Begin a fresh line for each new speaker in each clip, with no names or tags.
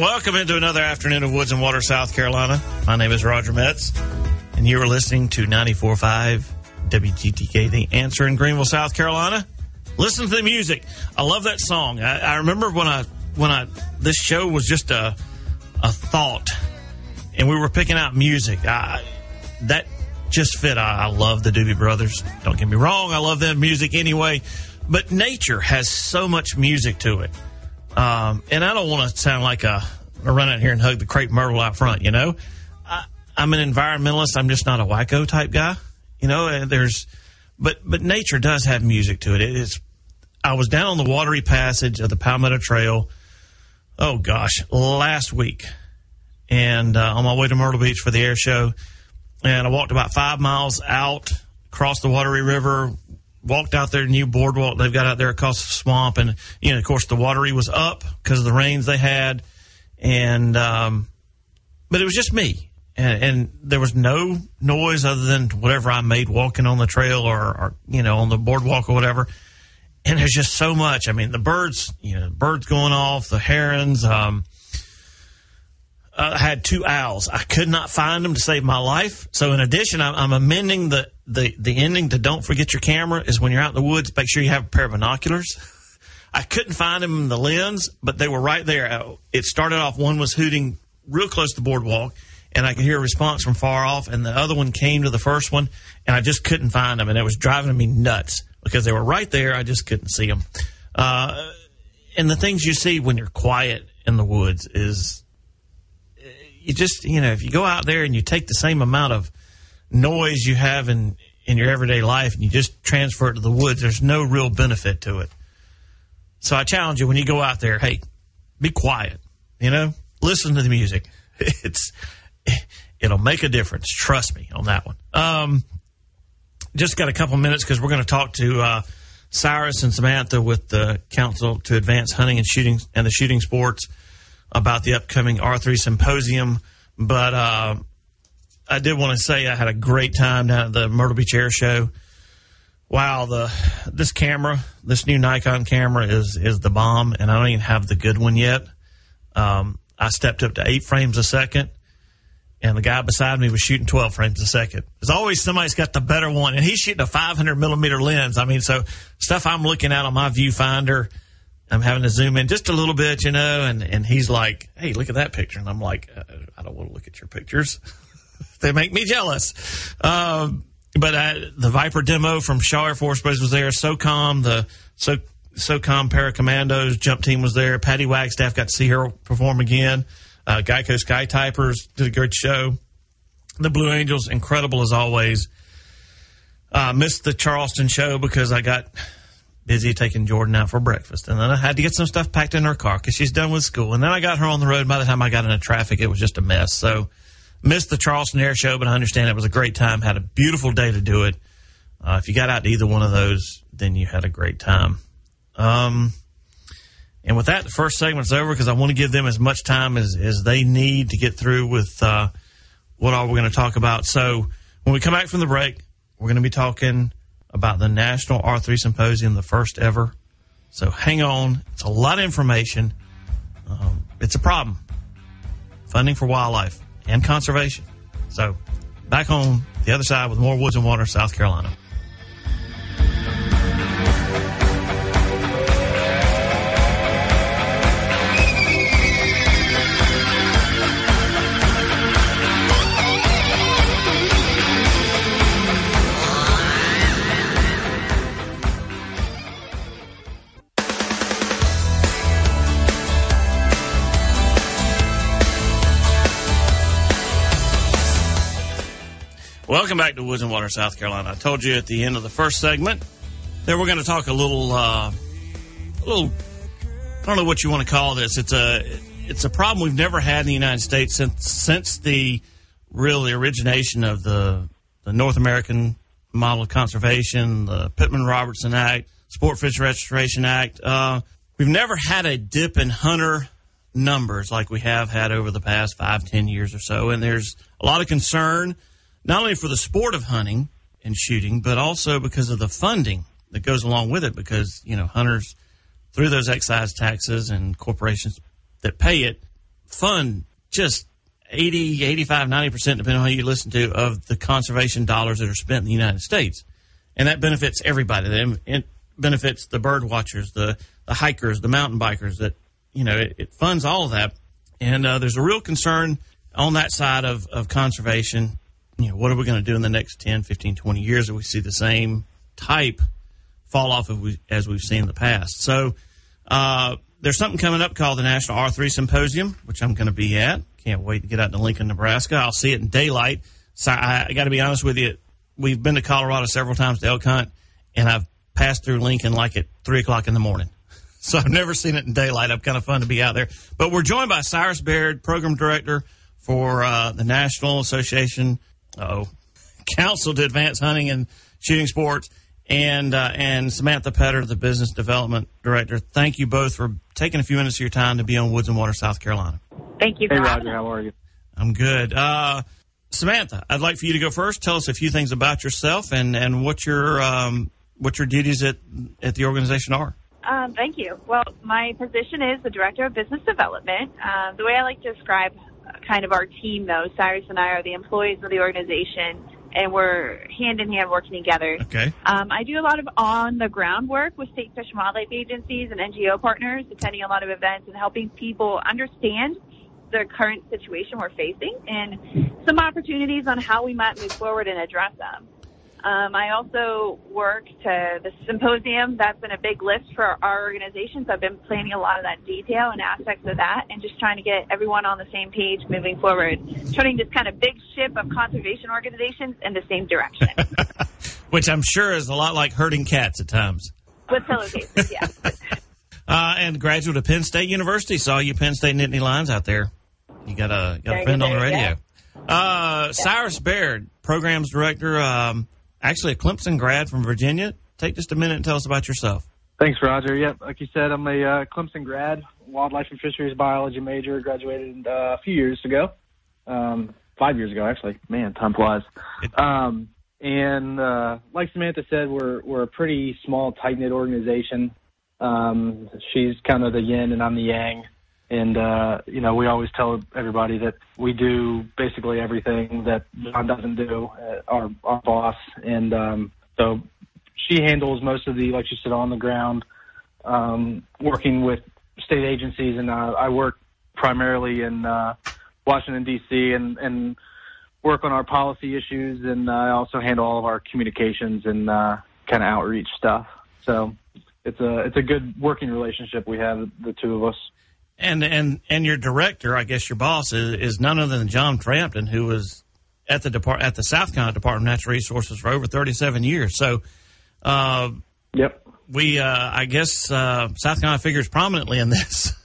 welcome into another afternoon of Woods and Water, South Carolina. My name is Roger Metz, and you are listening to 94.5 WGTK, The Answer in Greenville, South Carolina. Listen to the music. I love that song. I remember when this show was just a thought, and we were picking out music. That just fit. I love the Doobie Brothers. Don't get me wrong. I love their music anyway. But nature has so much music to it. And I don't want to sound like I run out here and hug the crepe myrtle out front, you know. I'm an environmentalist. I'm just not a wacko type guy, you know. And but nature does have music to it. I was down on the watery passage of the Palmetto Trail, oh gosh, last week, and on my way to Myrtle Beach for the air show, and I walked about 5 miles out, crossed the Watery River, walked out there, new boardwalk they've got out there across the swamp, and of course the Watery was up because of the rains they had, and but it was just me, and there was no noise other than whatever I made walking on the trail or on the boardwalk or whatever. And there's just so much. I mean, the birds, birds going off, the herons. I had 2 owls. I could not find them to save my life. So in addition, I'm amending the ending to don't forget your camera is when you're out in the woods, make sure you have a pair of binoculars. I couldn't find them in the lens, but they were right there. It started off, one was hooting real close to the boardwalk, and I could hear a response from far off, and the other one came to the first one, and I just couldn't find them, and it was driving me nuts because they were right there. I just couldn't see them. And the things you see when you're quiet in the woods is you just, if you go out there and you take the same amount of noise you have in your everyday life and you just transfer it to the woods, there's no real benefit to it. So I challenge you, when you go out there, hey, be quiet, listen to the music. It'll make a difference. Trust me on that one. Just got a couple minutes because we're going to talk to Cyrus and Samantha with the Council to Advance Hunting and Shooting and the Shooting Sports about the upcoming R3 Symposium. But I did want to say I had a great time down at the Myrtle Beach Air Show. Wow, this new Nikon camera is the bomb, and I don't even have the good one yet. I stepped up to 8 frames a second. And the guy beside me was shooting 12 frames a second. There's always somebody's got the better one, and he's shooting a 500 millimeter lens. I mean, so stuff I'm looking at on my viewfinder, I'm having to zoom in just a little bit, and he's like, hey, look at that picture. And I'm like, I don't want to look at your pictures. They make me jealous. But the Viper demo from Shaw Air Force Base was there. SOCOM, the SOCOM Paracommandos jump team was there. Patty Wagstaff got to see her perform again. Geico Sky Typers did a good show. The Blue Angels, incredible as always. Missed the Charleston show because I got busy taking Jordan out for breakfast. And then I had to get some stuff packed in her car because she's done with school. And then I got her on the road. By the time I got into traffic, it was just a mess. So missed the Charleston Air Show, but I understand it was a great time. Had a beautiful day to do it. If you got out to either one of those, then you had a great time. And with that, the first segment's over because I want to give them as much time as they need to get through with what all we're going to talk about. So when we come back from the break, we're going to be talking about the National R3 Symposium, the first ever. So hang on. It's a lot of information. It's a problem. Funding for wildlife and conservation. So back on the other side with more Woods and Water, South Carolina. Welcome back to Woods and Water, South Carolina. I told you at the end of the first segment that we're going to talk a little, I don't know what you want to call this. It's a problem we've never had in the United States since the origination of the North American Model of Conservation, the Pittman-Robertson Act, Sport Fish Restoration Act. We've never had a dip in hunter numbers like we have had over the past 5-10 years or so. And there's a lot of concern, not only for the sport of hunting and shooting, but also because of the funding that goes along with it. Because, hunters, through those excise taxes and corporations that pay it, fund just 80, 85, 90%, depending on how you listen to, of the conservation dollars that are spent in the United States. And that benefits everybody. It benefits the bird watchers, the hikers, the mountain bikers. That, it funds all of that. And there's a real concern on that side of conservation. What are we going to do in the next 10, 15, 20 years if we see the same type fall off as we've seen in the past? So there's something coming up called the National R3 Symposium, which I'm going to be at. Can't wait to get out to Lincoln, Nebraska. I'll see it in daylight. So I got to be honest with you. We've been to Colorado several times to elk hunt, and I've passed through Lincoln like at 3 o'clock in the morning. So I've never seen it in daylight. I'm kind of fun to be out there. But we're joined by Cyrus Baird, Program Director for the National Association Council to Advance Hunting and Shooting Sports, and Samantha Petter, the Business Development Director. Thank you both for taking a few minutes of your time to be on Woods and Water, South Carolina.
Thank you.
Hey, Roger. How are you?
I'm good. Samantha, I'd like for you to go first. Tell us a few things about yourself and what your duties at the organization are.
Thank you. Well, my position is the Director of Business Development. The way I like to describe kind of our team, though, Cyrus and I are the employees of the organization, and we're hand-in-hand working together.
Okay.
I do a lot of on-the-ground work with state fish and wildlife agencies and NGO partners, attending a lot of events and helping people understand the current situation we're facing and some opportunities on how we might move forward and address them. I also work to the symposium. That's been a big list for our organization, so I've been planning a lot of that detail and aspects of that and just trying to get everyone on the same page moving forward, turning this kind of big ship of conservation organizations in the same direction.
Which I'm sure is a lot like herding cats at times.
With pillowcases, yeah.
And graduate of Penn State University. Saw you Penn State Nittany Lions out there. You got a friend on the radio. Yeah. Cyrus Baird, Programs Director, actually a Clemson grad from Virginia. Take just a minute and tell us about yourself.
Thanks, Roger. Yep, like you said, I'm a Clemson grad, wildlife and fisheries biology major. Graduated a few years ago, 5 years ago, actually. Man, time flies. And like Samantha said, we're a pretty small, tight-knit organization. She's kind of the yin and I'm the yang. And, we always tell everybody that we do basically everything that John doesn't do, our boss. And so she handles most of the, like you said, on the ground, working with state agencies. And I work primarily in Washington, D.C., and work on our policy issues. And I also handle all of our communications and kind of outreach stuff. So it's a good working relationship we have, the two of us.
And your director, I guess your boss, is none other than John Frampton, who was at the South Carolina Department of Natural Resources for over 37 years. So,
yep.
We, I guess, South Carolina figures prominently in this.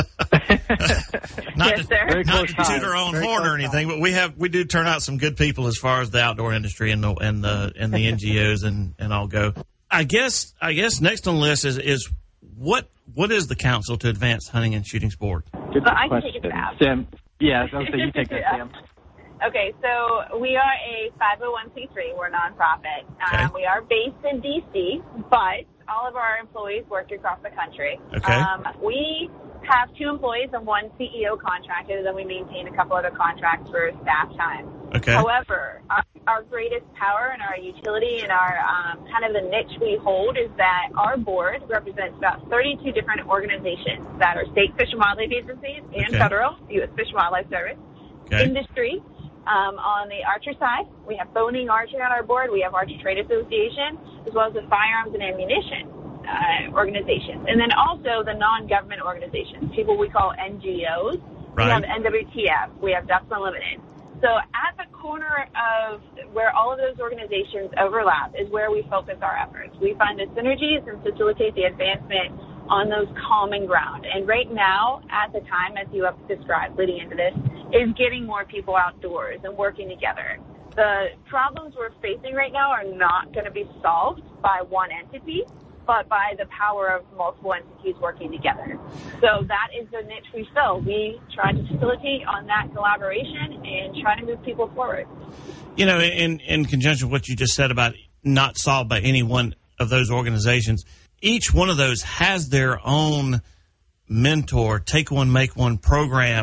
Not to toot our own horn or anything, but we do turn out some good people as far as the outdoor industry and the NGOs and all go. I guess next on the list is what is the Council to Advance Hunting and Shooting Sport?
Good
I can take it back.
Sam. Yeah, I was saying you take that, Sam.
Okay, so we are a 501c3. We're a nonprofit.
Okay.
We are based in D.C., but all of our employees work across the country.
Okay.
We have 2 employees and 1 CEO contractor, then we maintain a couple other contracts for staff time.
Okay.
However, our greatest power and our utility and our kind of the niche we hold is that our board represents about 32 different organizations that are state fish and wildlife agencies and federal, U.S. Fish and Wildlife Service, industry. On the archer side, we have Boning Archery on our board. We have Archer Trade Association, as well as the firearms and ammunition organizations. And then also the non-government organizations, people we call NGOs.
Right.
We have NWTF. We have Ducks Unlimited. So at the corner of where all of those organizations overlap is where we focus our efforts. We find the synergies and facilitate the advancement on those common ground. And right now, at the time, as you have described leading into this, is getting more people outdoors and working together. The problems we're facing right now are not going to be solved by one entity, but by the power of multiple entities working together. So that is the niche we fill. We try to facilitate on that collaboration and try to move people forward.
You know, in conjunction with what you just said about not solved by any one of those organizations, each one of those has their own mentor, take one, make one program.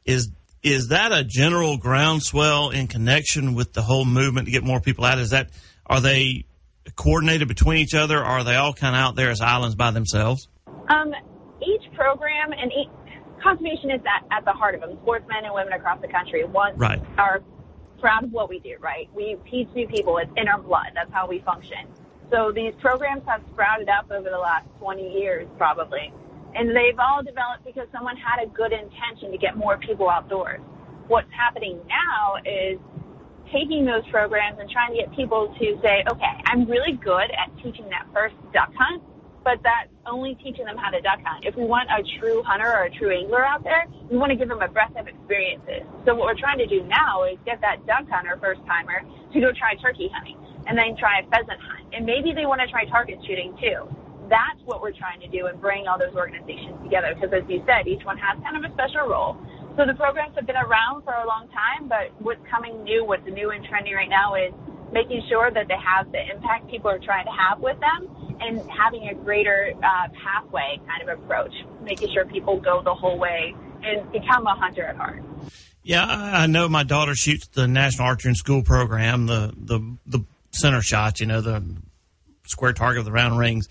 Is that a general groundswell in connection with the whole movement to get more people out? Are they coordinated between each other, or are they all kind of out there as islands by themselves?
Each program and conservation is at the heart of them. Sportsmen and women across the country are proud of what we do, right? We teach new people. It's in our blood. That's how we function. So these programs have sprouted up over the last 20 years probably. And they've all developed because someone had a good intention to get more people outdoors. What's happening now is taking those programs and trying to get people to say, okay, I'm really good at teaching that first duck hunt, but that's only teaching them how to duck hunt. If we want a true hunter or a true angler out there, we want to give them a breadth of experiences. So what we're trying to do now is get that duck hunter first-timer to go try turkey hunting and then try a pheasant hunt. And maybe they want to try target shooting too. That's what we're trying to do and bring all those organizations together because, as you said, each one has kind of a special role. So the programs have been around for a long time, but what's new and trendy right now is making sure that they have the impact people are trying to have with them and having a greater pathway kind of approach, making sure people go the whole way and become a hunter at heart.
Yeah, I know my daughter shoots the National Archery in School program, the center shots, the square target with the round rings.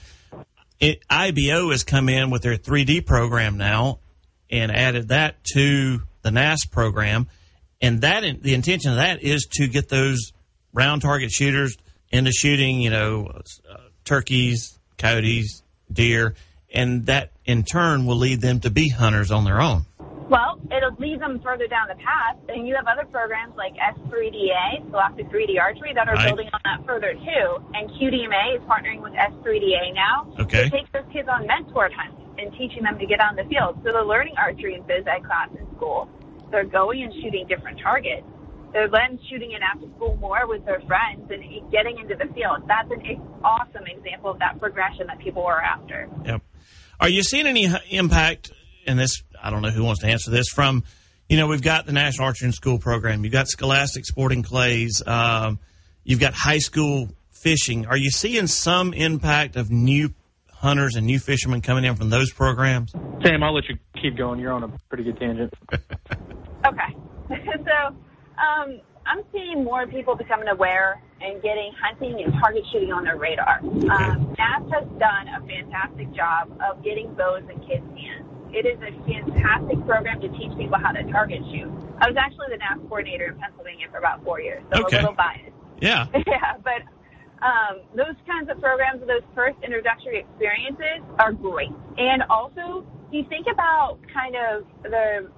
IBO has come in with their 3D program now and added that to the NAS program. And the intention of that is to get those round target shooters into shooting, turkeys, coyotes, deer, and that in turn will lead them to be hunters on their own.
Well, it'll lead them further down the path, and you have other programs like S3DA, Scholastic 3D Archery, that are building on that further too. And QDMA is partnering with S3DA now to take those kids on mentored hunts and teaching them to get on the field. So they're learning archery in phys ed class in school. They're going and shooting different targets. They're then shooting it after school more with their friends and getting into the field. That's an awesome example of that progression that people are after.
Yep. Are you seeing any impact in this? I don't know who wants to answer this. From, we've got the National Archery in School program. You've got Scholastic Sporting Clays. You've got high school fishing. Are you seeing some impact of new hunters and new fishermen coming in from those programs?
Sam, I'll let you keep going. You're on a pretty good tangent.
Okay. So I'm seeing more people becoming aware and getting hunting and target shooting on their radar. NAS has done a fantastic job of getting bows in kids' hands. It is a fantastic program to teach people how to target shoot. I was actually the NAS coordinator in Pennsylvania for about 4 years, so I'm a little biased.
Yeah.
Yeah, but those kinds of programs, those first introductory experiences are great. And also, you think about kind of the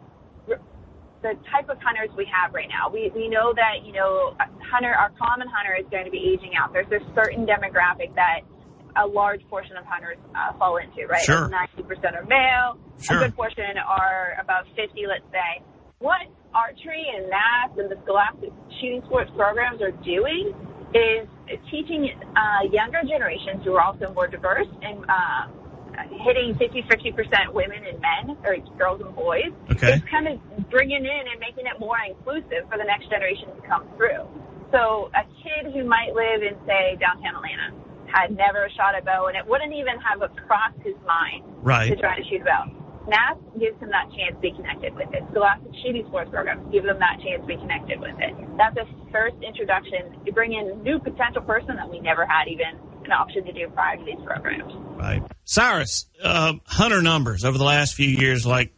type of hunters we have right now. We know that, our common hunter is going to be aging out. There's a certain demographic that a large portion of hunters fall into, right?
Sure.
90% are male.
Sure.
A good portion are about 50, let's say. What archery and NAS and the Scholastic shooting sports programs are doing is teaching younger generations who are also more diverse and hitting 50% women and men, or girls and boys.
Okay.
It's kind of bringing in and making it more inclusive for the next generation to come through. So a kid who might live in, say, downtown Atlanta had never shot a bow, and it wouldn't even have crossed his mind to try to shoot a bow. NAS gives him that chance to be connected with it. Scholastic shooting sports programs give them that chance to be connected with it. That's a first introduction. You bring in a new potential person that we never had even an option to do prior to these programs.
Right. Cyrus, hunter numbers over the last few years, like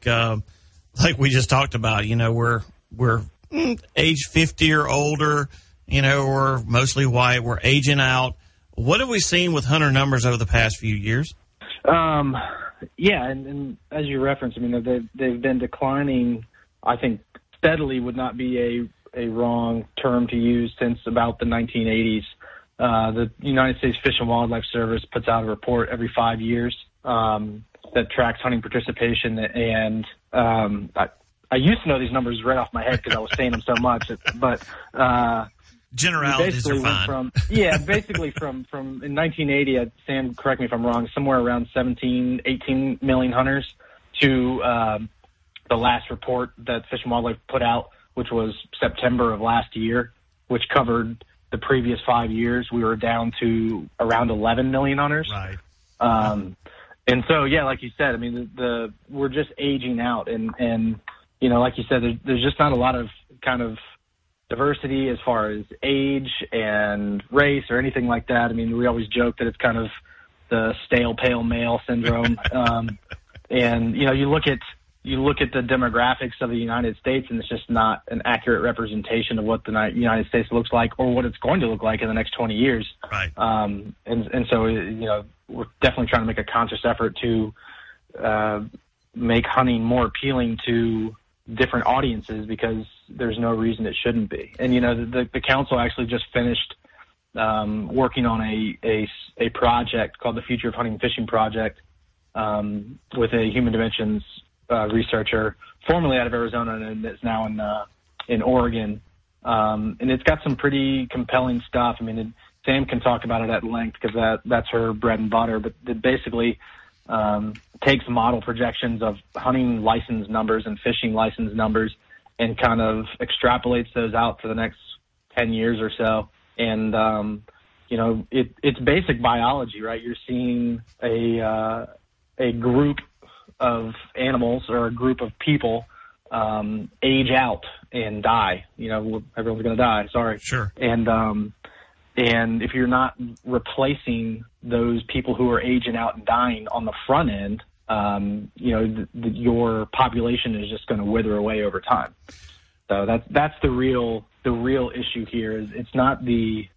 we just talked about, we're age 50 or older, we're mostly white, we're aging out. What have we seen with hunter numbers over the past few years?
Yeah, and as you referenced, they've been declining. I think steadily would not be a wrong term to use since about the 1980s. The United States Fish and Wildlife Service puts out a report every 5 years that tracks hunting participation, and I used to know these numbers right off my head because I was saying them so much, but
generalities are fine.
Basically from in 1980, Sam, correct me if I'm wrong, somewhere around 17, 18 million hunters to the last report that Fish and Wildlife put out, which was September of last year, which covered the previous 5 years. We were down to around 11 million hunters.
Right.
And so, yeah, like you said, we're just aging out, and like you said, there's just not a lot of kind of diversity as far as age and race or anything like that. I mean, we always joke that it's kind of the stale, pale male syndrome. And, you look at the demographics of the United States, and it's just not an accurate representation of what the United States looks like or what it's going to look like in the next 20 years.
Right.
And so, we're definitely trying to make a conscious effort to make hunting more appealing to different audiences, because there's no reason it shouldn't be. And, the council actually just finished working on a project called the Future of Hunting and Fishing Project with a human dimensions researcher formerly out of Arizona and is now in Oregon. And it's got some pretty compelling stuff. I mean, Sam can talk about it at length because that's her bread and butter, but it basically takes model projections of hunting license numbers and fishing license numbers and kind of extrapolates those out for the next 10 years or so. And, it's basic biology, right? You're seeing a group of animals or a group of people age out and die. Everyone's going to die. Sorry.
Sure.
And if you're not replacing those people who are aging out and dying on the front end, your population is just going to wither away over time. So that's the real issue here. Is it's not the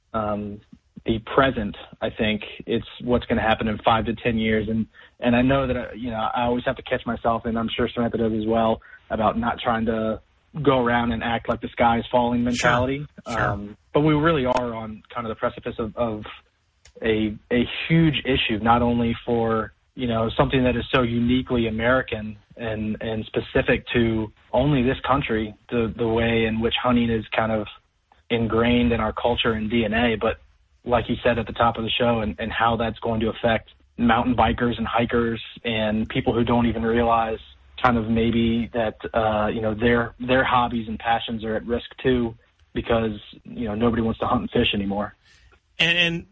present. I think it's what's going to happen in 5 to 10 years. And I know that I always have to catch myself, and I'm sure Samantha does as well, about not trying to go around and act like the sky is falling mentality.
Sure.
But we really are on kind of the precipice of a huge issue, not only for, something that is so uniquely American and specific to only this country, the way in which hunting is kind of ingrained in our culture and DNA, but like you said at the top of the show, and how that's going to affect mountain bikers and hikers and people who don't even realize kind of maybe that, their hobbies and passions are at risk too, because, nobody wants to hunt and fish anymore.
And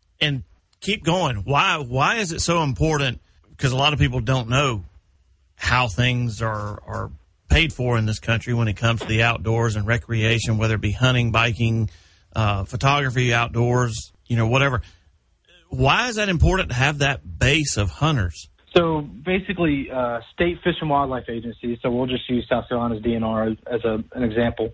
keep going. Why is it so important? Because a lot of people don't know how things are paid for in this country when it comes to the outdoors and recreation, whether it be hunting, biking, photography, outdoors, whatever. Why is that important to have that base of hunters?
So basically, state fish and wildlife agencies, so we'll just use South Carolina's DNR as an example.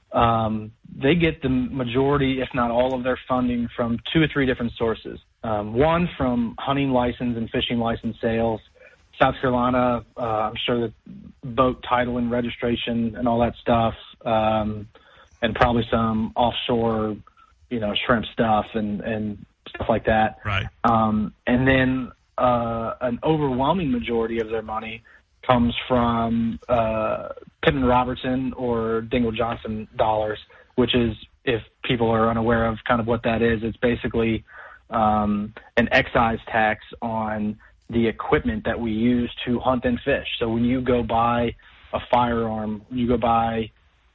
They get the majority, if not all, of their funding from 2 or 3 different sources. One, from hunting license and fishing license sales. South Carolina, I'm sure that boat title and registration and all that stuff, and probably some offshore, shrimp stuff and stuff like that.
Right.
And then an overwhelming majority of their money comes from Pittman Robertson or Dingell Johnson dollars, which is, if people are unaware of kind of what that is, it's basically an excise tax on the equipment that we use to hunt and fish. So when you go buy a firearm, when you go buy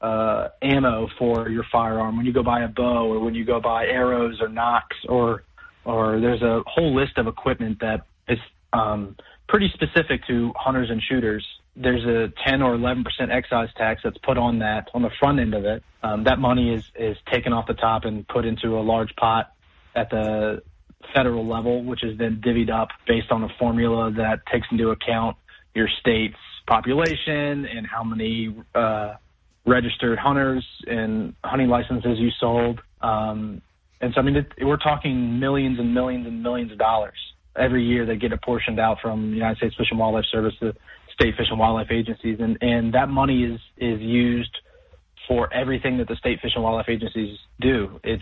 ammo for your firearm, when you go buy a bow, or when you go buy arrows or nocks, or there's a whole list of equipment that is pretty specific to hunters and shooters. There's a 10 or 11% excise tax that's put on that on the front end of it. That money is taken off the top and put into a large pot at the federal level, which is then divvied up based on a formula that takes into account your state's population and how many registered hunters and hunting licenses you sold. And so, we're talking millions and millions and millions of dollars every year that get apportioned out from the United States Fish and Wildlife Service to state fish and wildlife agencies. And that money is used for everything that the state fish and wildlife agencies do. It's,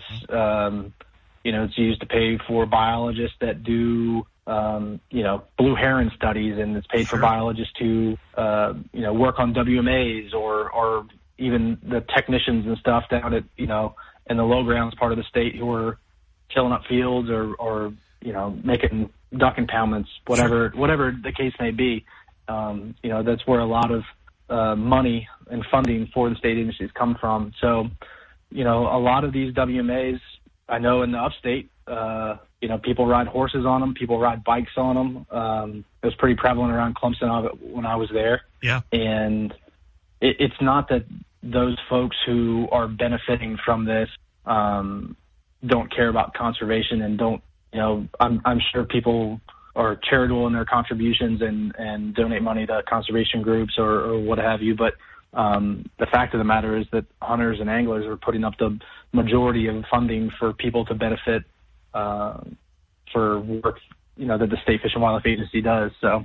it's used to pay for biologists that do, blue heron studies, and it's paid for biologists to, work on WMAs or even the technicians and stuff down at, in the low grounds part of the state who are tilling up fields or making duck impoundments, whatever the case may be. That's where a lot of money and funding for the state agencies come from. So, a lot of these WMAs, I know in the upstate, people ride horses on them, people ride bikes on them. It was pretty prevalent around Clemson when I was there.
Yeah.
And it's not that those folks who are benefiting from this don't care about conservation and don't, I'm sure people are charitable in their contributions and donate money to conservation groups or what have you. But the fact of the matter is that hunters and anglers are putting up the majority of funding for people to benefit for work, that the State Fish and Wildlife Agency does. So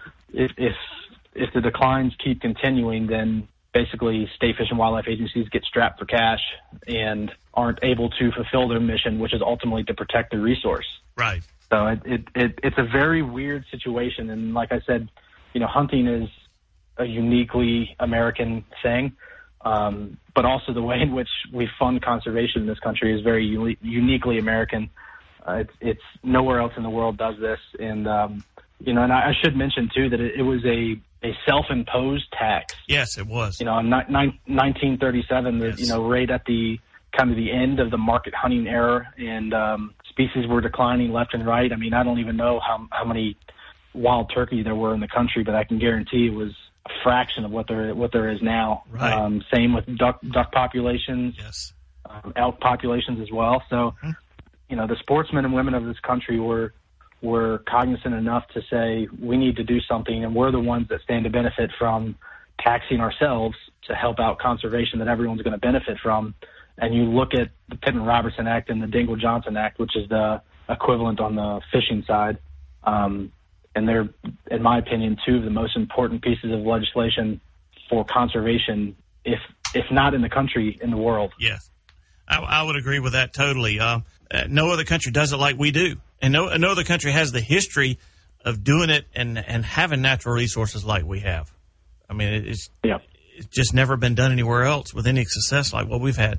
if the declines keep continuing, then basically State Fish and Wildlife Agencies get strapped for cash and aren't able to fulfill their mission, which is ultimately to protect the resource.
Right.
So it's a very weird situation. And like I said, hunting is a uniquely American thing. But also the way in which we fund conservation in this country is very uniquely American. It's nowhere else in the world does this. And, and I should mention too that it was a self-imposed tax.
Yes, it was.
In 1937, yes. Right at the kind of the end of the market hunting era, and species were declining left and right. I mean, I don't even know how many wild turkey there were in the country, but I can guarantee it was a fraction of what there is now.
Right.
Same with duck populations,
yes,
elk populations as well. So, the sportsmen and women of this country were cognizant enough to say we need to do something, and we're the ones that stand to benefit from taxing ourselves to help out conservation that everyone's going to benefit from. And you look at the Pittman-Robertson Act and the Dingell-Johnson Act, which is the equivalent on the fishing side, and they're, in my opinion, two of the most important pieces of legislation for conservation, if not in the country, in the world.
Yes, I would agree with that totally. No other country does it like we do. And no other country has the history of doing it and having natural resources like we have. I mean, it's just never been done anywhere else with any success like what we've had.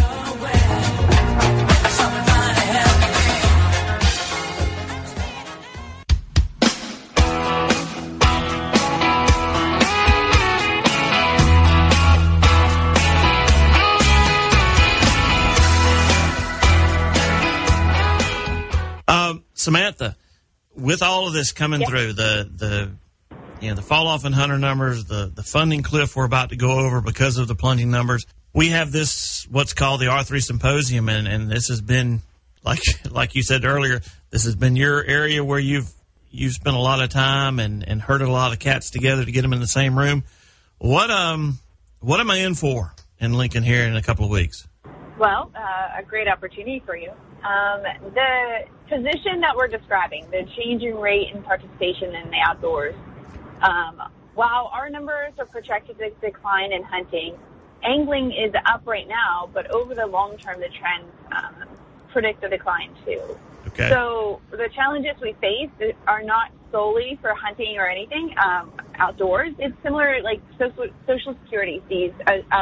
Samantha, with all of this coming through, the fall off in hunter numbers, the funding cliff we're about to go over because of the plunging numbers, we have this what's called the R3 Symposium, and this has been, like you said earlier, this has been your area where you've spent a lot of time and herded a lot of cats together to get them in the same room. What am I in for in Lincoln here in a couple of weeks?
Well, a great opportunity for you. The position that we're describing, the changing rate in participation in the outdoors, while our numbers are projected to decline in hunting, angling is up right now, but over the long term, the trends predict a decline too.
Okay.
So the challenges we face are not solely for hunting or anything outdoors. It's similar, like Social Security sees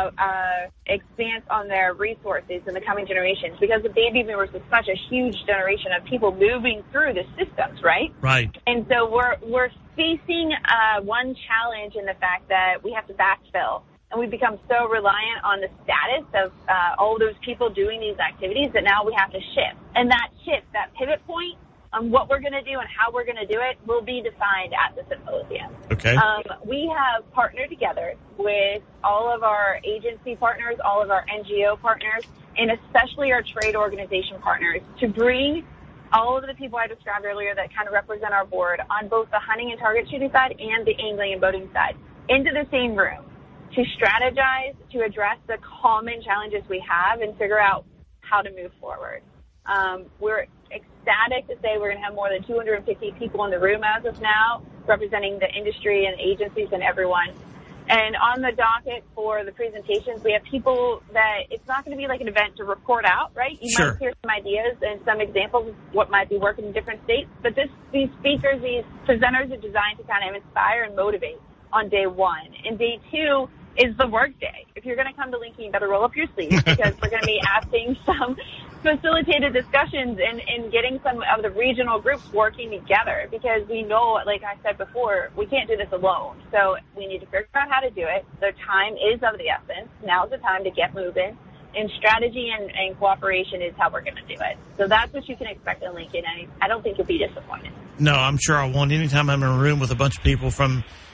expanse on their resources in the coming generations, because the baby boomers is such a huge generation of people moving through the systems, right?
Right.
And so we're facing one challenge in the fact that we have to backfill. And we've become so reliant on the status of all those people doing these activities that now we have to shift. And that shift, that pivot point on what we're going to do and how we're going to do it will be defined at the symposium.
Okay.
We have partnered together with all of our agency partners, all of our NGO partners, and especially our trade organization partners to bring all of the people I described earlier that kind of represent our board on both the hunting and target shooting side and the angling and boating side into the same room, to strategize, to address the common challenges we have and figure out how to move forward. We're ecstatic to say we're going to have more than 250 people in the room as of now, representing the industry and agencies and everyone. And on the docket for the presentations, we have people that it's not going to be like an event to report out, right? You
Sure.
might hear some ideas and some examples of what might be working in different states, but these speakers, these presenters are designed to kind of inspire and motivate on day one. And day two is the work day. If you're going to come to Lincoln, you better roll up your sleeves because we're going to be asking some facilitated discussions and getting some of the regional groups working together, because we know, like I said before, we can't do this alone. So we need to figure out how to do it. The time is of the essence. Now's the time to get moving. And strategy and cooperation is how we're going to do it. So that's what you can expect in Lincoln. I don't think you'll be disappointed.
No, I'm sure I won't. Anytime I'm in a room with a bunch of people from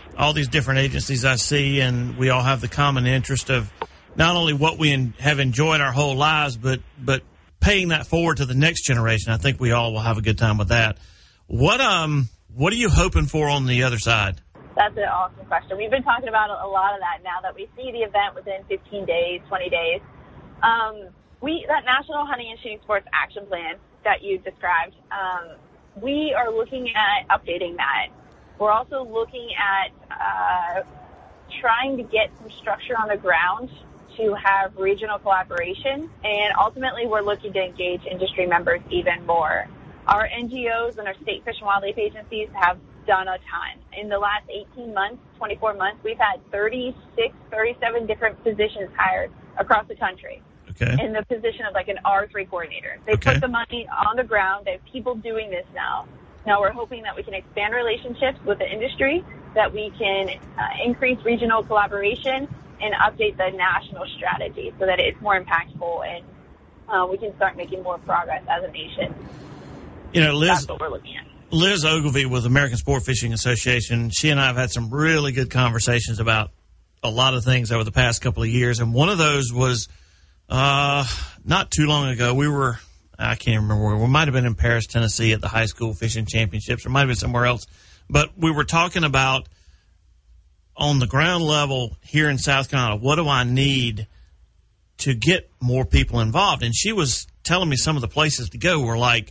all these different agencies I see, and we all have the common interest of not only what we have enjoyed our whole lives, but paying that forward to the next generation. I think we all will have a good time with that. What are you hoping for on the other side?
That's an awesome question. We've been talking about a lot of that now that we see the event within 15 days, 20 days. That National Hunting and Shooting Sports Action Plan that you described, we are looking at updating that. We're also looking at trying to get some structure on the ground to have regional collaboration, and ultimately we're looking to engage industry members even more. Our NGOs and our state fish and wildlife agencies have done a ton. In the last 18 months, 24 months, we've had 37 different positions hired across the country.
Okay.
In the position of like an R3 coordinator. They put the money on the ground. They have people doing this now. Now we're hoping that we can expand relationships with the industry, that we can increase regional collaboration and update the national strategy so that it's more impactful and we can start making more progress as a nation.
You know, Liz,
that's what we're looking at.
Liz Ogilvie with American Sport Fishing Association, she and I have had some really good conversations about a lot of things over the past couple of years, and one of those was not too long ago. I can't remember where. We might have been in Paris, Tennessee at the high school fishing championships, or might have been somewhere else. But we were talking about on the ground level here in South Carolina, what do I need to get more people involved? And she was telling me some of the places to go were like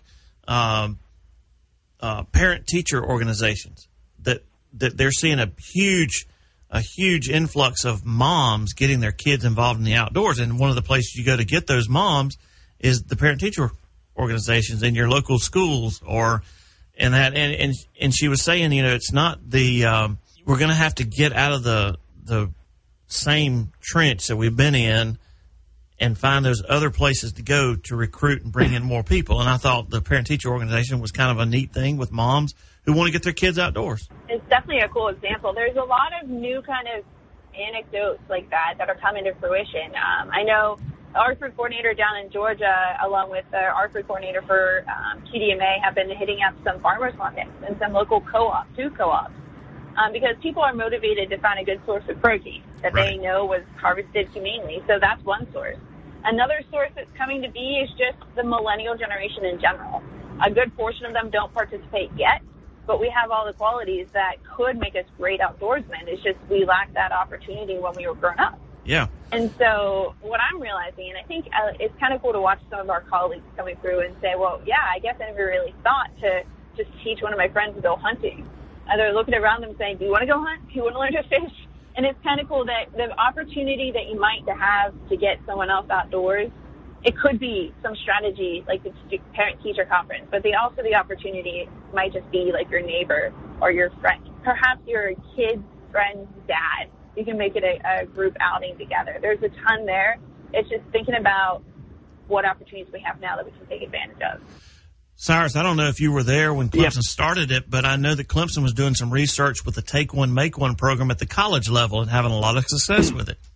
parent-teacher organizations that they're seeing a huge influx of moms getting their kids involved in the outdoors. And one of the places you go to get those moms is the parent-teacher organizations in your local schools and she was saying, you know, it's not we're going to have to get out of the same trench that we've been in and find those other places to go to recruit and bring in more people. And I thought the parent-teacher organization was kind of a neat thing with moms who want to get their kids outdoors.
It's definitely a cool example. There's a lot of new kind of anecdotes like that are coming to fruition. I know the R3 coordinator down in Georgia, along with the R3 coordinator for QDMA, have been hitting up some farmers markets and some local co-ops, food co-ops, because people are motivated to find a good source of protein that they know was harvested humanely. So that's one source. Another source that's coming to be is just the millennial generation in general. A good portion of them don't participate yet, but we have all the qualities that could make us great outdoorsmen. It's just we lacked that opportunity when we were growing up.
Yeah.
And so what I'm realizing, and I think it's kind of cool to watch some of our colleagues coming through and say, well, yeah, I guess I never really thought to just teach one of my friends to go hunting. They're looking around them saying, do you want to go hunt? Do you want to learn to fish? And it's kind of cool that the opportunity that you might have to get someone else outdoors, it could be some strategy like the parent-teacher conference, but also the opportunity might just be like your neighbor or your friend, perhaps your kid's friend's dad. You can make it a group outing together. There's a ton there. It's just thinking about what opportunities we have now that we can take advantage of.
Cyrus, I don't know if you were there when Clemson started it, but I know that Clemson was doing some research with the Take One, Make One program at the college level and having a lot of success with it.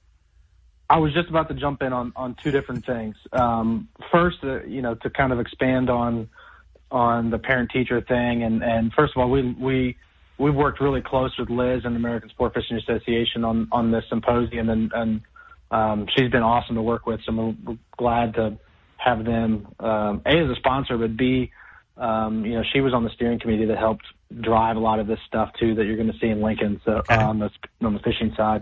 I was just about to jump in on two different things. First, to kind of expand on the parent-teacher thing, and first of all, we've worked really close with Liz and the American Sport Fishing Association on this symposium, and she's been awesome to work with. So we're glad to have them A, as a sponsor, but B, she was on the steering committee that helped drive a lot of this stuff too that you're going to see in Lincoln. So on the fishing side,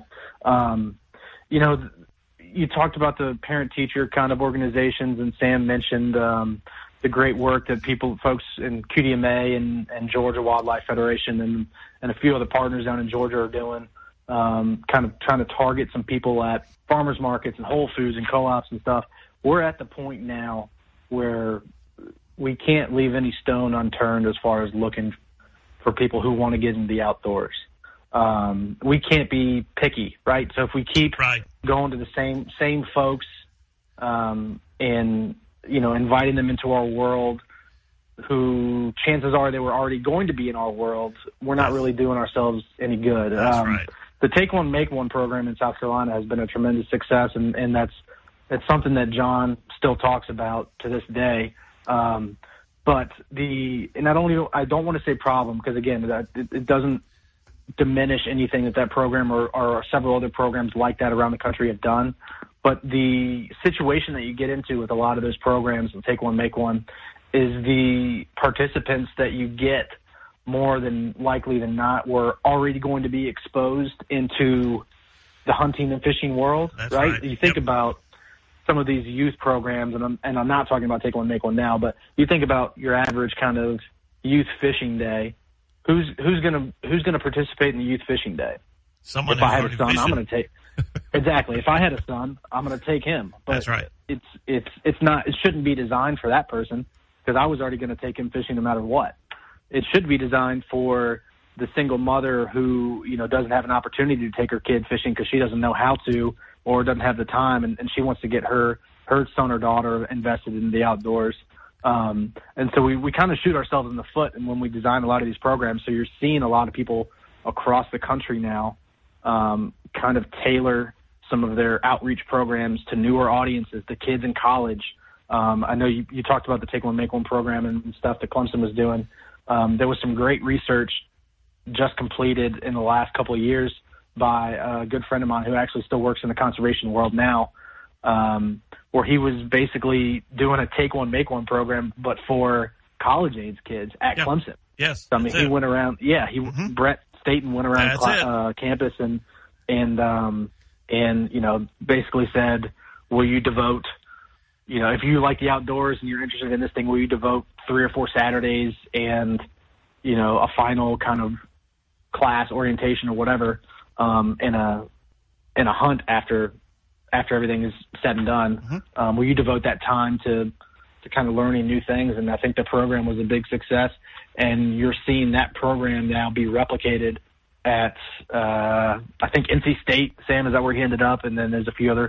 you talked about the parent-teacher kind of organizations, and Sam mentioned the great work that folks in QDMA and Georgia Wildlife Federation and a few other partners down in Georgia are doing, kind of trying to target some people at farmers markets and Whole Foods and co-ops and stuff. We're at the point now where we can't leave any stone unturned as far as looking for people who want to get into the outdoors. We can't be picky, right? So if we keep going to the same folks and inviting them into our world, who chances are they were already going to be in our world, we're not really doing ourselves any good.
That's right.
The Take One, Make One program in South Carolina has been a tremendous success, and that's something that John still talks about to this day. But I don't want to say problem, because again, it doesn't diminish anything that program or several other programs like that around the country have done. But the situation that you get into with a lot of those programs, and Take One, Make One, is the participants that you get more than likely than not were already going to be exposed into the hunting and fishing world.
That's
right? You think
Yep.
about some of these youth programs, and I'm not talking about Take One, Make One now, but you think about your average kind of youth fishing day. Who's gonna participate in the youth fishing day?
Someone
If I had a
who's
son,
fishing.
I'm going to take. Exactly. If I had a son, I'm going to take him. But
That's right.
It's not. It shouldn't be designed for that person, because I was already going to take him fishing no matter what. It should be designed for the single mother who, doesn't have an opportunity to take her kid fishing because she doesn't know how to or doesn't have the time, and she wants to get her son or daughter invested in the outdoors. And so we kind of shoot ourselves in the foot, and when we design a lot of these programs. So you're seeing a lot of people across the country now kind of tailor some of their outreach programs to newer audiences, the kids in college. I know you talked about the Take One, Make One program and stuff that Clemson was doing. There was some great research just completed in the last couple of years by a good friend of mine who actually still works in the conservation world now, where he was basically doing a Take One, Make One program, but for college-age kids at Clemson.
Yes.
So, I mean, he went around. Yeah, Brett Staten went around campus and basically said, "Will you devote, if you like the outdoors and you're interested in this thing, will you devote 3 or 4 Saturdays and a final kind of class orientation or whatever, in a hunt after everything is said and done? Will you devote that time to kind of learning new things?" And I think the program was a big success, and you're seeing that program now be replicated at I think NC State. Sam, is that where he ended up? And then there's a few other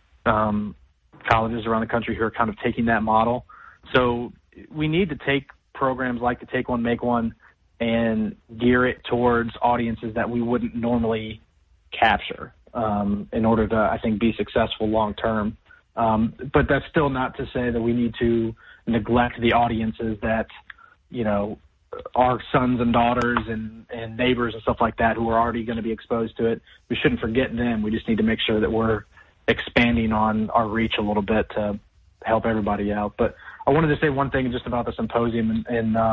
colleges around the country who are kind of taking that model. So we need to take programs like the Take One, Make One and gear it towards audiences that we wouldn't normally capture in order to, I think, be successful long term. But that's still not to say that we need to neglect the audiences that, our sons and daughters and neighbors and stuff like that who are already going to be exposed to it. We shouldn't forget them. We just need to make sure that we're expanding on our reach a little bit to help everybody out. But I wanted to say one thing just about the symposium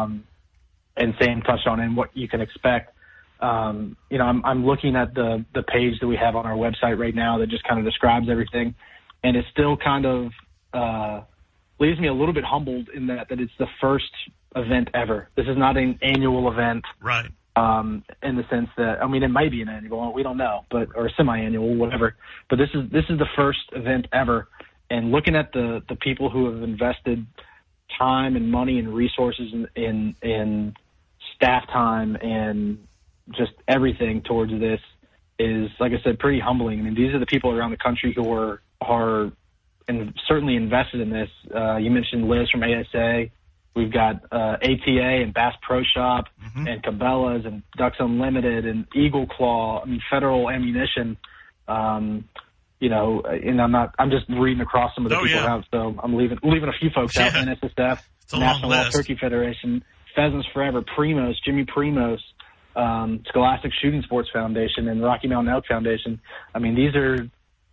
and Sam touched on it and what you can expect. I'm looking at the page that we have on our website right now that just kind of describes everything, and it still kind of leaves me a little bit humbled in that it's the first event ever. This is not an annual event,
right?
In the sense that, I mean, it might be an annual, we don't know, or semi-annual, whatever. But this is the first event ever, and looking at the people who have invested time and money and resources in staff time and just everything towards this is, like I said, pretty humbling. I mean, these are the people around the country who are certainly invested in this. You mentioned Liz from ASA. We've got ATA and Bass Pro Shop and Cabela's and Ducks Unlimited and Eagle Claw. I mean, Federal Ammunition. And I'm just reading across some of the people out. So I'm leaving a few folks out. NSSF, National Wild Turkey Federation, Pheasants Forever, Primos, Jimmy Primos, Scholastic Shooting Sports Foundation, and Rocky Mountain Elk Foundation. I mean, these are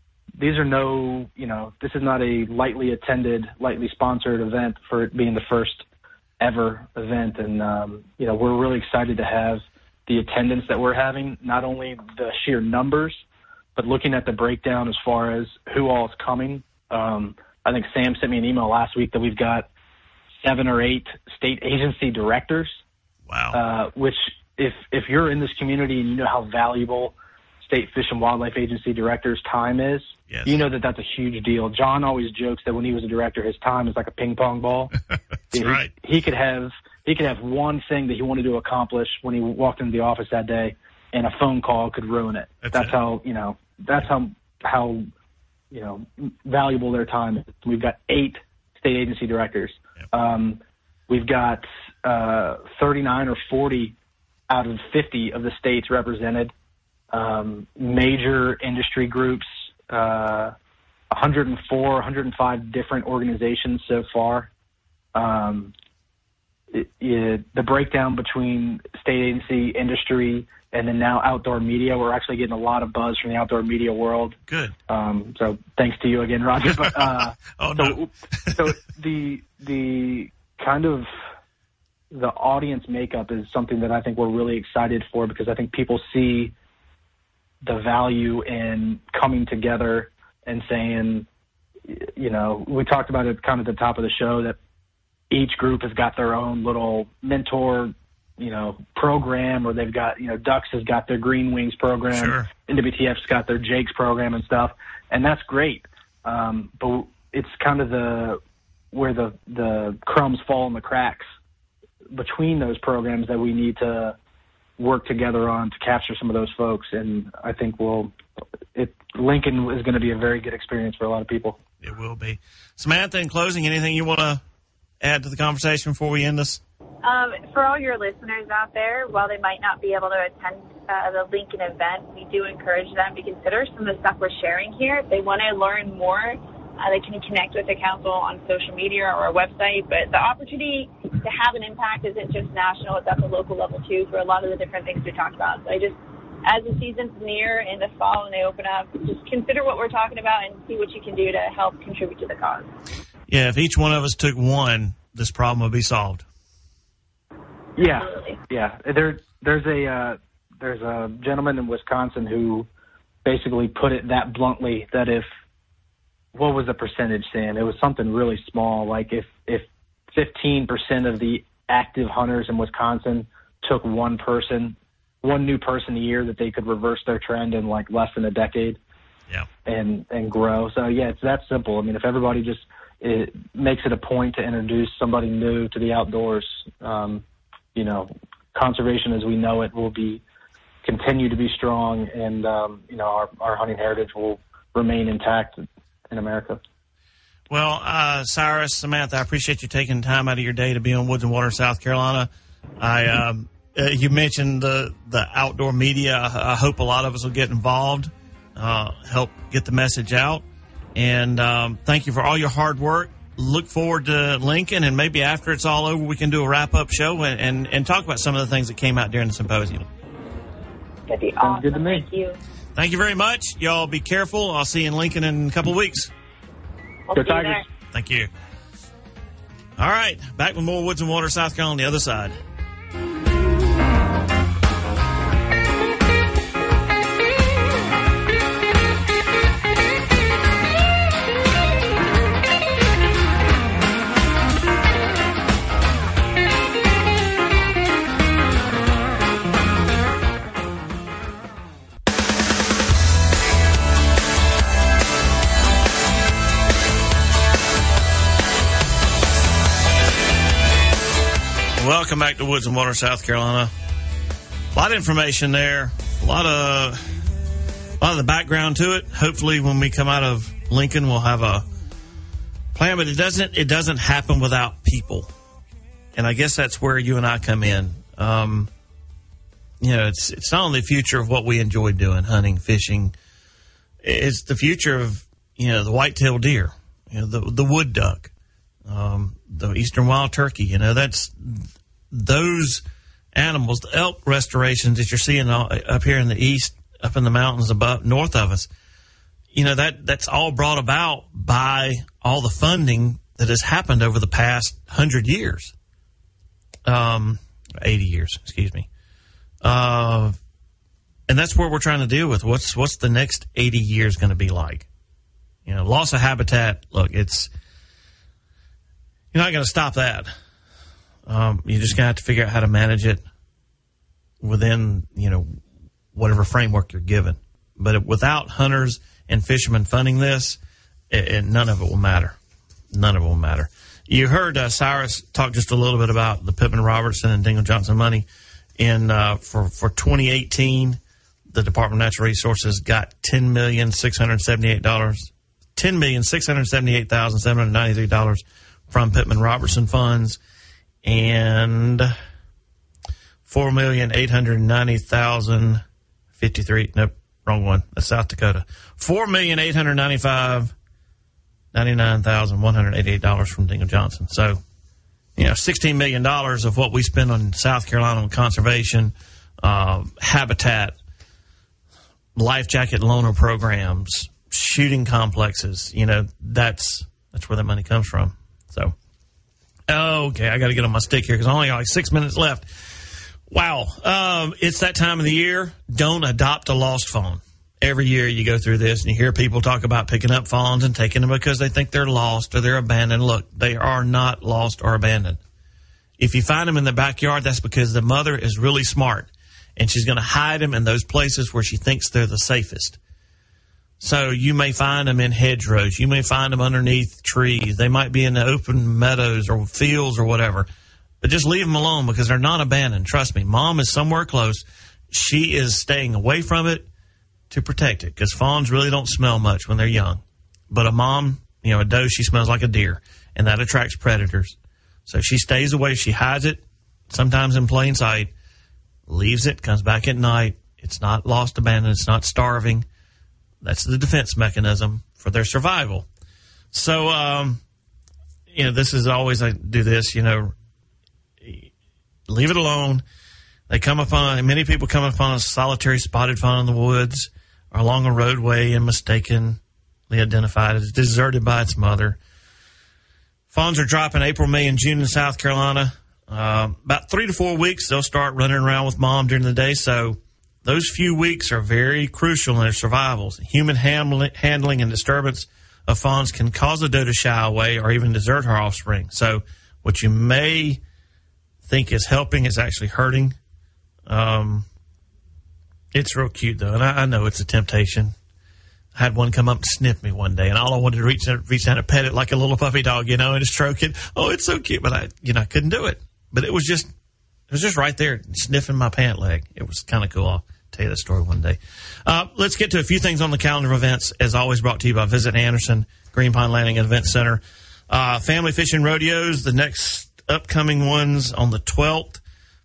no, this is not a lightly attended, lightly sponsored event for it being the first ever event. And, we're really excited to have the attendance that we're having, not only the sheer numbers, but looking at the breakdown as far as who all is coming. I think Sam sent me an email last week that we've got 7 or 8 state agency directors.
Wow.
Which if you're in this community and you know how valuable State Fish and Wildlife Agency director's time is,
yes,
you know that's a huge deal. John always jokes that when he was a director, his time is like a ping pong ball.
That's right.
He could have one thing that he wanted to accomplish when he walked into the office that day, and a phone call could ruin it. That's how valuable their time is. We've got 8 state agency directors. Yep. We've got 39 or 40 out of 50 of the states represented. Major industry groups, 104, 105 different organizations so far. the breakdown between state agency, industry, and then now outdoor media. We're actually getting a lot of buzz from the outdoor media world.
Good.
So thanks to you again, Roger. But,
no.
So the kind of the audience makeup is something that I think we're really excited for, because I think people see the value in coming together and saying, we talked about it kind of at the top of the show, that each group has got their own little mentor, program, or they've got, Ducks has got their Green Wings program,
sure.
NWTF's got their Jake's program and stuff, and that's great. But it's kind of where the crumbs fall in the cracks between those programs that we need to work together on to capture some of those folks. And I think Lincoln is going to be a very good experience for a lot of people.
It will be. Samantha, in closing, anything you want to add to the conversation before we end this?
For all your listeners out there, while they might not be able to attend the Lincoln event, we do encourage them to consider some of the stuff we're sharing here. If they want to learn more, they can connect with the council on social media or our website. But the opportunity to have an impact isn't just national, it's at the local level too, for a lot of the different things we talked about. So as the season's near in the fall and they open up, just consider what we're talking about and see what you can do to help contribute to the cause. Yeah,
if each one of us took one, this problem would be solved.
Yeah, absolutely. Yeah. There's a gentleman in Wisconsin who basically put it that bluntly, that what was the percentage, Sam? It was something really small. Like if 15% of the active hunters in Wisconsin took one new person a year, that they could reverse their trend in like less than a decade.
Yeah.
And grow. So yeah, it's that simple. I mean, if everybody just makes it a point to introduce somebody new to the outdoors, conservation as we know it will continue to be strong, and our hunting heritage will remain intact in America.
Well, Cyrus, Samantha, I appreciate you taking time out of your day to be on Woods and Water, South Carolina. You mentioned the outdoor media. I hope a lot of us will get involved, help get the message out. And thank you for all your hard work. Look forward to Lincoln, and maybe after it's all over, we can do a wrap-up show and talk about some of the things that came out during the symposium.
That'd be awesome.
Good to me.
Thank you.
Thank you very much. Y'all be careful. I'll see you in Lincoln in a couple of weeks.
Go Tigers.
Thank you. All right. Back with more Woods and Water, South Carolina on the other side. Welcome back to Woods and Water, South Carolina. A lot of information there. A lot of the background to it. Hopefully, when we come out of Lincoln, we'll have a plan. But it doesn't happen without people. And I guess that's where you and I come in. It's not only the future of what we enjoy doing, hunting, fishing. It's the future of the white-tailed deer, the wood duck, the eastern wild turkey. That's those animals, the elk restorations that you're seeing up here in the east, up in the mountains north of us. That's all brought about by all the funding that has happened over the past 100 years, 80 years, excuse me. And that's what we're trying to deal with. What's the next 80 years going to be like? Loss of habitat. Look, you're not going to stop that. You're just going to have to figure out how to manage it within, whatever framework you're given. But without hunters and fishermen funding this, none of it will matter. None of it will matter. You heard Cyrus talk just a little bit about the Pittman Robertson and Dingell Johnson money. For 2018, the Department of Natural Resources got $10,678,793 from Pittman Robertson funds, and $4,890,053. Nope, wrong one. That's South Dakota. $4,895,099,188 from Dingell Johnson. So $16 million of what we spend on South Carolina on conservation, habitat, life jacket loaner programs, shooting complexes, that's where the money comes from. So, okay, I got to get on my stick here because I only got like 6 minutes left. Wow. It's that time of the year. Don't adopt a lost fawn. Every year you go through this and you hear people talk about picking up fawns and taking them because they think they're lost or they're abandoned. Look, they are not lost or abandoned. If you find them in the backyard, that's because the mother is really smart and she's going to hide them in those places where she thinks they're the safest. So you may find them in hedgerows. You may find them underneath trees. They might be in the open meadows or fields or whatever. But just leave them alone because they're not abandoned. Trust me, Mom is somewhere close. She is staying away from it to protect it because fawns really don't smell much when they're young. But a mom, a doe, she smells like a deer, and that attracts predators. So she stays away. She hides it, sometimes in plain sight, leaves it, comes back at night. It's not lost, abandoned. It's not starving. That's the defense mechanism for their survival. So, this is always, I do this, leave it alone. Many people come upon a solitary spotted fawn in the woods or along a roadway and mistakenly identified as deserted by its mother. Fawns are dropping April, May, and June in South Carolina. About 3 to 4 weeks, they'll start running around with Mom during the day. So those few weeks are very crucial in their survivals. Human handling and disturbance of fawns can cause a doe to shy away or even desert her offspring. So what you may think is helping is actually hurting. It's real cute, though, and I know it's a temptation. I had one come up and sniff me one day, and all I wanted to reach down and pet it like a little puppy dog, and stroke it. Oh, it's so cute, but I couldn't do it. But it was just right there, sniffing my pant leg. It was kind of cool. I'll tell you that story one day. Let's get to a few things on the calendar of events, as always brought to you by Visit Anderson, Green Pine Landing Event Center. Family fishing rodeos, the next upcoming ones on the 12th.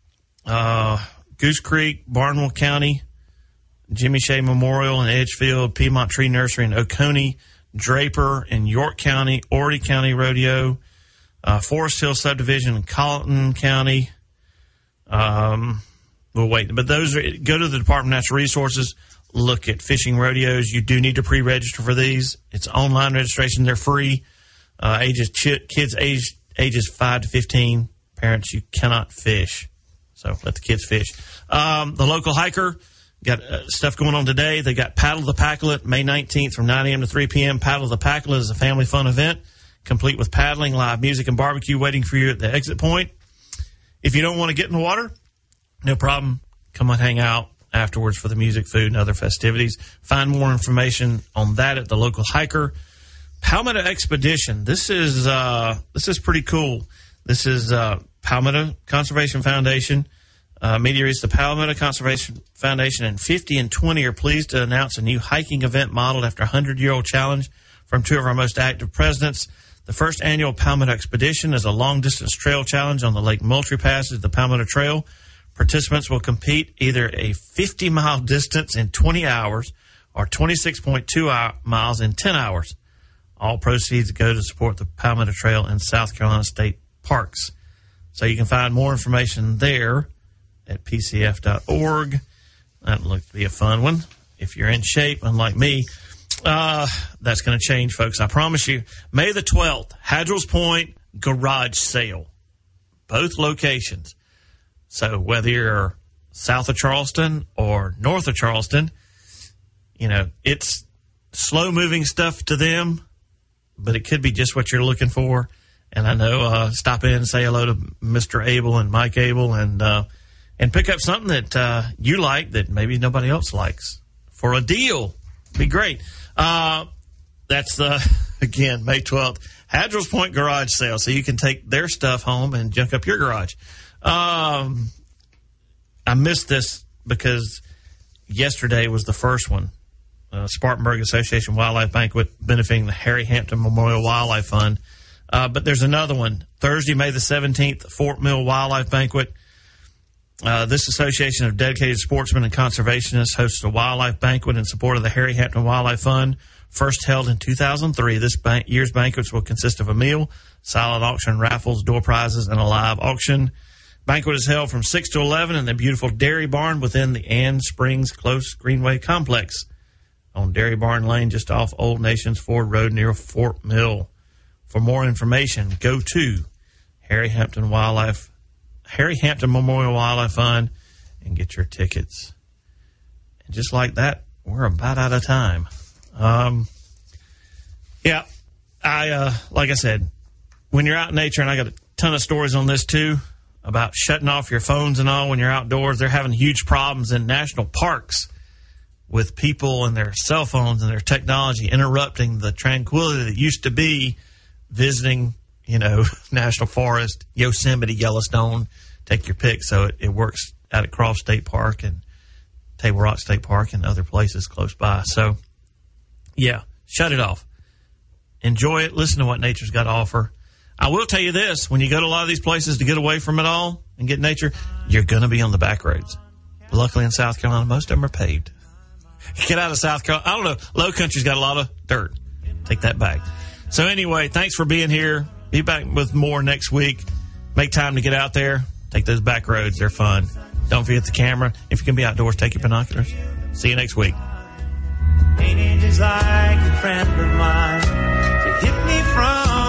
Goose Creek, Barnwell County, Jimmy Shea Memorial in Edgefield, Piedmont Tree Nursery in Oconee, Draper in York County, Horry County Rodeo, Forest Hill Subdivision in Colleton County. But those go to the Department of Natural Resources, look at fishing rodeos. You do need to pre-register for these. It's online registration. They're free. Kids ages 5 to 15. Parents, you cannot fish. So let the kids fish. The local hiker got stuff going on today. They got Paddle the Packlet May 19th from 9 a.m. to 3 p.m. Paddle the Packlet is a family fun event, complete with paddling, live music, and barbecue waiting for you at the exit point. If you don't want to get in the water, no problem. Come on, hang out afterwards for the music, food, and other festivities. Find more information on that at the local hiker. Palmetto Expedition. This is pretty cool. This is Palmetto Conservation Foundation. Media reads the Palmetto Conservation Foundation and 50 and 20 are pleased to announce a new hiking event modeled after a 100-year-old challenge from two of our most active presidents. The first annual Palmetto Expedition is a long-distance trail challenge on the Lake Moultrie Passage, the Palmetto Trail. Participants will compete either a 50-mile distance in 20 hours or 26.2 miles in 10 hours. All proceeds go to support the Palmetto Trail in South Carolina State Parks. So you can find more information there at pcf.org. That looked to be a fun one. If you're in shape, unlike me, that's going to change, folks. I promise you. May the 12th, Hadrell's Point garage sale. Both locations. So whether you're south of Charleston or north of Charleston, it's slow-moving stuff to them, but it could be just what you're looking for. And I know, stop in and say hello to Mr. Abel and Mike Abel and pick up something that you like that maybe nobody else likes for a deal. Be great. That's, again, May 12th, Hadrell's Point garage sale. So you can take their stuff home and junk up your garage. I missed this because yesterday was the first one. Spartanburg Association Wildlife Banquet benefiting the Harry Hampton Memorial Wildlife Fund. But there's another one, Thursday, May the 17th, Fort Mill Wildlife Banquet. This association of dedicated sportsmen and conservationists hosts a wildlife banquet in support of the Harry Hampton Wildlife Fund. First held in 2003, this year's banquets will consist of a meal, silent auction, raffles, door prizes, and a live auction. Banquet is held from 6 to 11 in the beautiful Dairy Barn within the Ann Springs Close Greenway Complex on Dairy Barn Lane, just off Old Nations Ford Road near Fort Mill. For more information, go to Harry Hampton Memorial Wildlife Fund and get your tickets. And just like that, we're about out of time. Like I said, when you're out in nature, and I got a ton of stories on this too, about shutting off your phones and all when you're outdoors. They're having huge problems in national parks with people and their cell phones and their technology interrupting the tranquility that used to be visiting, national forest, Yosemite, Yellowstone, take your pick. So it works out at Croft State Park and Table Rock State Park and other places close by. So, yeah, shut it off. Enjoy it. Listen to what nature's got to offer. I will tell you this, when you go to a lot of these places to get away from it all and get nature, you're going to be on the back roads. Luckily in South Carolina, most of them are paved. Get out of South Carolina. I don't know. Low Country's got a lot of dirt. Take that back. So anyway, thanks for being here. Be back with more next week. Make time to get out there. Take those back roads. They're fun. Don't forget the camera. If you can be outdoors, take your binoculars. See you next week.
Ain't it just like a friend of mine to hit me from